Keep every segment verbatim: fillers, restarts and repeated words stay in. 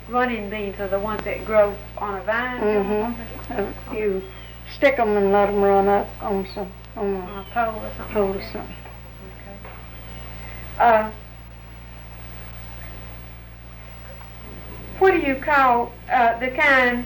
running beans are the ones that grow on a vine? Mm-hmm. Uh, you stick them and let them run up on some on a, on a pole or something. Pole like or something. Okay. Uh, what do you call uh, the kind?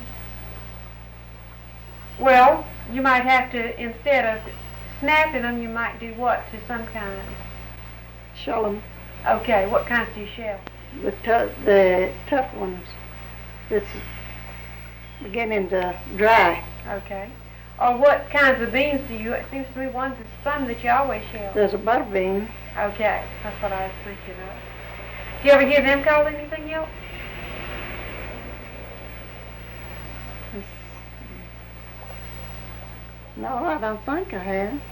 Well, you might have to, instead of snapping them, you might do what to some kinds? Shell them. Okay, what kinds do you shell? The, t- the tough ones that's beginning to dry. Okay. Or what kinds of beans do you, it seems to me ones, some that you always shell. There's a butter bean. Okay, that's what I was thinking of. Do you ever hear them called anything else? No, I don't think I have.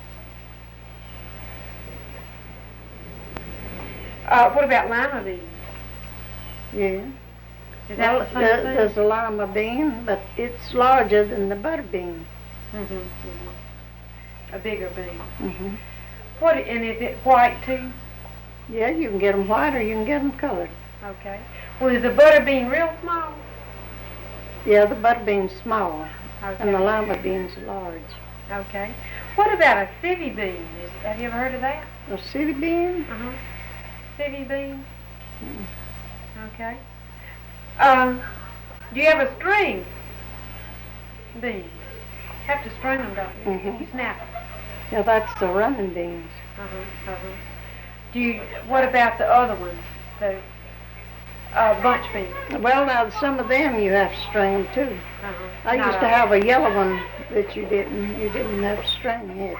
Uh, what about lima beans? Yeah. Is that well, the same there, thing? There's a lima bean, but it's larger than the butter bean. Mm-hmm, mm-hmm. A bigger bean. Mm-hmm. What, and is it white too? Yeah, you can get them white or you can get them colored. Okay. Well, is the butter bean real small? Yeah, the butter bean's small, Okay. and the lima bean's large. Okay. What about a civvy bean? Is, have you ever heard of that? A city bean? Uh-huh. Civvy bean? Mm. Okay. Um, do you ever string beans? Have to string them, don't you? Mm-hmm. You snap them. Yeah, that's the running beans. Uh-huh, uh-huh. Do you, what about the other ones? The uh, bunch beans? Well, now, some of them you have to string them, too. Uh-huh. I Not used to all. have a yellow one that you didn't, you didn't have to string it.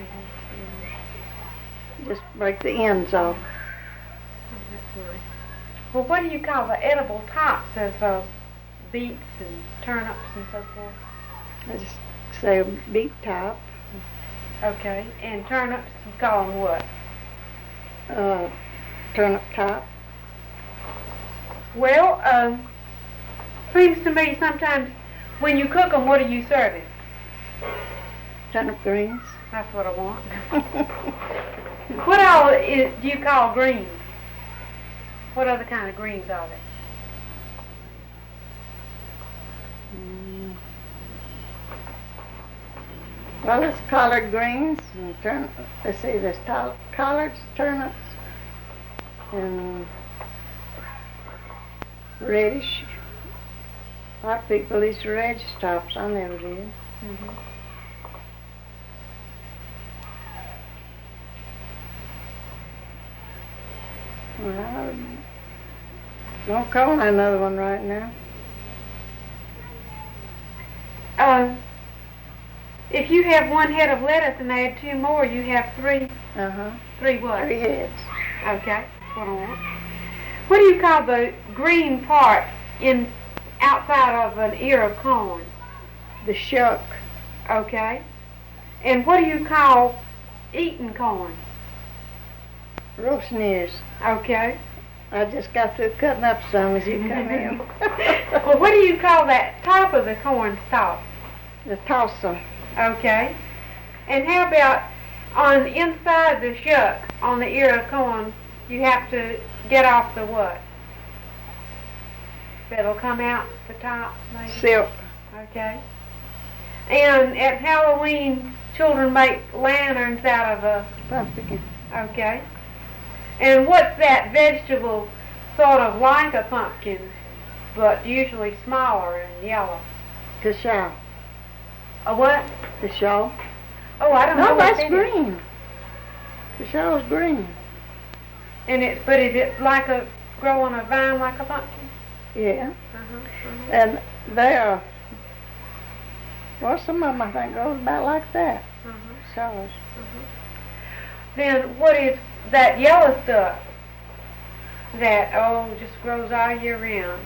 Mm-hmm. Just break the ends off. Oh, that's nice. Well, what do you call the edible tops of uh, beets and turnips and so forth? I just say beet top, Okay, and turnips, you call them what? uh, turnip top. Well, um, seems to me sometimes when you cook them, what do you serve it? Turnip greens. That's what I want. What all is, do you call greens? What other kind of greens are there? Mm. Well, there's collard greens and turn. Let's see, there's tol- collards, turnips, and radish. A lot of people eat radish tops. I never did. Mm-hmm. Well, don't call another one right now. Uh, if you have one head of lettuce and add two more, you have three. Uh huh. Three what? Three heads. Okay, that's what I want. What do you call the green part in outside of an ear of corn? The shuck. Okay. And what do you call eating corn? Roasting ears. Okay. I just got through cutting up some as you come in. Well, what do you call that top of the corn stalk? The tosser. Okay. And how about on inside the shuck, on the ear of corn, you have to get off the what? That'll come out the top, maybe? Silk. Okay. And at Halloween, children make lanterns out of a... Pumpkin. Okay. And what's that vegetable sort of like a pumpkin, but usually smaller and yellow? Kashaw. A what? Kashaw. Oh, I don't know No, what that's that is. green. Kashaw's green. And it's, but is it like a, grow on a vine like a pumpkin? Yeah. Uh-huh, uh-huh. And they are, well, some of them I think goes about like that. Uh-huh, Shaws. uh-huh. Then what is that yellow stuff that, oh, just grows all year round?